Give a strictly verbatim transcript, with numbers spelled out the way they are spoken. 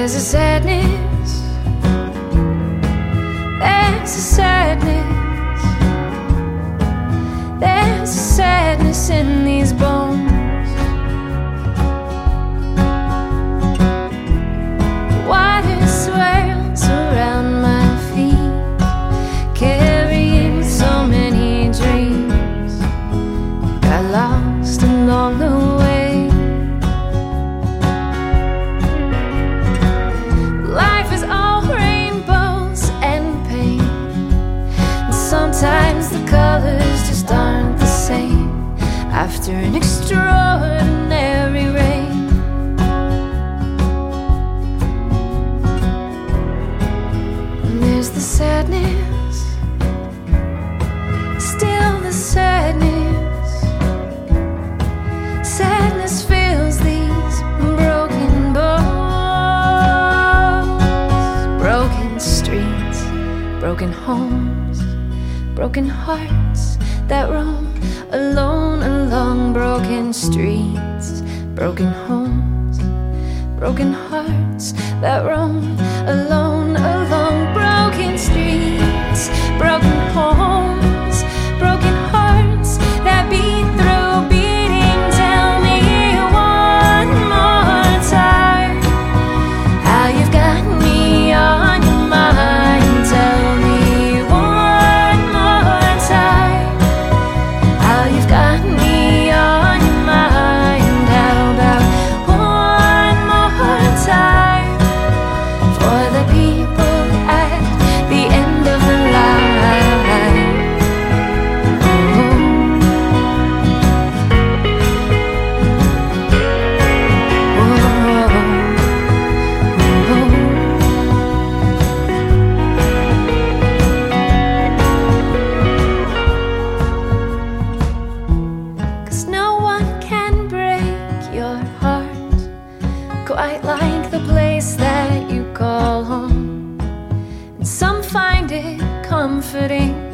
There's a sadness, there's a sadness, there's a sadness in these bones. The water swirls around my feet, carrying so many dreams. Got lost along the way. Sometimes the colors just aren't the same after an extraordinary rain. And there's the sadness, still the sadness. Sadness fills these broken bones, broken streets, broken homes, broken hearts that roam alone along broken streets, broken homes, broken hearts that roam alone along broken streets, broken homes, broken hearts that beat through beating. Tell me one more time how you've got me on your mind. Tell me got me on your mind. How about one more time for the people at the end of the line? Oh. Oh. Quite like the place that you call home, and some find it comforting.